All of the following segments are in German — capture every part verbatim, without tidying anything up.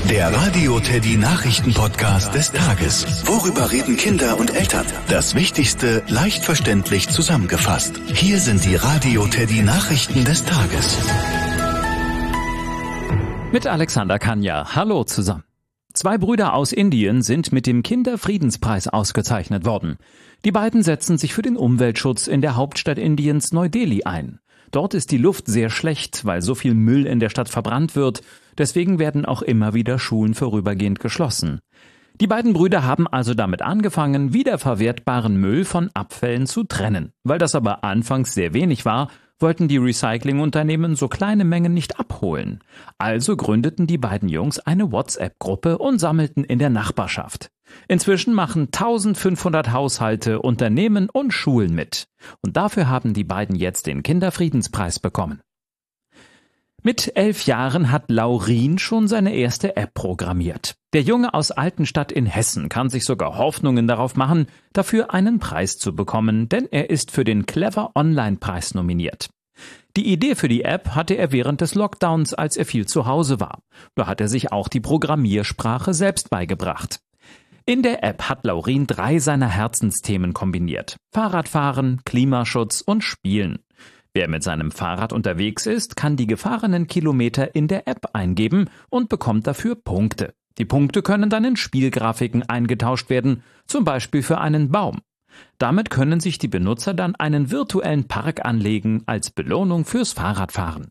Der Radio Teddy Nachrichten-Podcast des Tages. Worüber reden Kinder und Eltern? Das Wichtigste leicht verständlich zusammengefasst. Hier sind die Radio Teddy Nachrichten des Tages. Mit Alexander Kanja. Hallo zusammen. Zwei Brüder aus Indien sind mit dem Kinderfriedenspreis ausgezeichnet worden. Die beiden setzen sich für den Umweltschutz in der Hauptstadt Indiens Neu-Delhi ein. Dort ist die Luft sehr schlecht, weil so viel Müll in der Stadt verbrannt wird. Deswegen werden auch immer wieder Schulen vorübergehend geschlossen. Die beiden Brüder haben also damit angefangen, wiederverwertbaren Müll von Abfällen zu trennen. Weil das aber anfangs sehr wenig war, wollten die Recyclingunternehmen so kleine Mengen nicht abholen. Also gründeten die beiden Jungs eine WhatsApp-Gruppe und sammelten in der Nachbarschaft. Inzwischen machen eintausendfünfhundert Haushalte, Unternehmen und Schulen mit. Und dafür haben die beiden jetzt den Kinderfriedenspreis bekommen. Mit elf Jahren hat Laurin schon seine erste App programmiert. Der Junge aus Altenstadt in Hessen kann sich sogar Hoffnungen darauf machen, dafür einen Preis zu bekommen, denn er ist für den Clever Online-Preis nominiert. Die Idee für die App hatte er während des Lockdowns, als er viel zu Hause war. Da hat er sich auch die Programmiersprache selbst beigebracht. In der App hat Laurin drei seiner Herzensthemen kombiniert: Fahrradfahren, Klimaschutz und Spielen. Wer mit seinem Fahrrad unterwegs ist, kann die gefahrenen Kilometer in der App eingeben und bekommt dafür Punkte. Die Punkte können dann in Spielgrafiken eingetauscht werden, zum Beispiel für einen Baum. Damit können sich die Benutzer dann einen virtuellen Park anlegen als Belohnung fürs Fahrradfahren.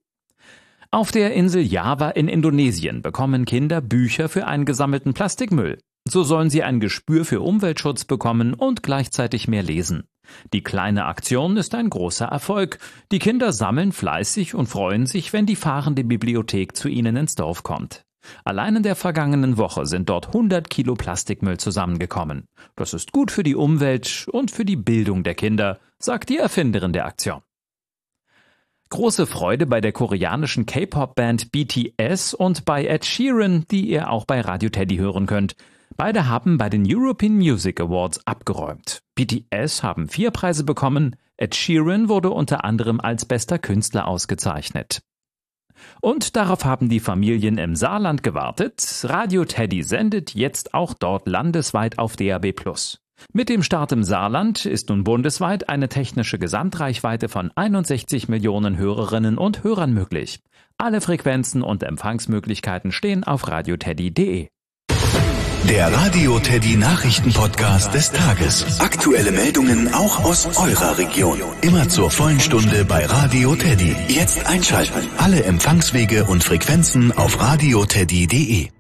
Auf der Insel Java in Indonesien bekommen Kinder Bücher für eingesammelten Plastikmüll. So sollen sie ein Gespür für Umweltschutz bekommen und gleichzeitig mehr lesen. Die kleine Aktion ist ein großer Erfolg. Die Kinder sammeln fleißig und freuen sich, wenn die fahrende Bibliothek zu ihnen ins Dorf kommt. Allein in der vergangenen Woche sind dort hundert Kilo Plastikmüll zusammengekommen. Das ist gut für die Umwelt und für die Bildung der Kinder, sagt die Erfinderin der Aktion. Große Freude bei der koreanischen K-Pop-Band B T S und bei Ed Sheeran, die ihr auch bei Radio Teddy hören könnt. Beide haben bei den European Music Awards abgeräumt. B T S haben vier Preise bekommen, Ed Sheeran wurde unter anderem als bester Künstler ausgezeichnet. Und darauf haben die Familien im Saarland gewartet. Radio Teddy sendet jetzt auch dort landesweit auf D A B plus. Mit dem Start im Saarland ist nun bundesweit eine technische Gesamtreichweite von einundsechzig Millionen Hörerinnen und Hörern möglich. Alle Frequenzen und Empfangsmöglichkeiten stehen auf radioteddy punkt de. Der Radio Teddy Nachrichten-Podcast des Tages. Aktuelle Meldungen auch aus eurer Region. Immer zur vollen Stunde bei Radio Teddy. Jetzt einschalten. Alle Empfangswege und Frequenzen auf radioteddy punkt de.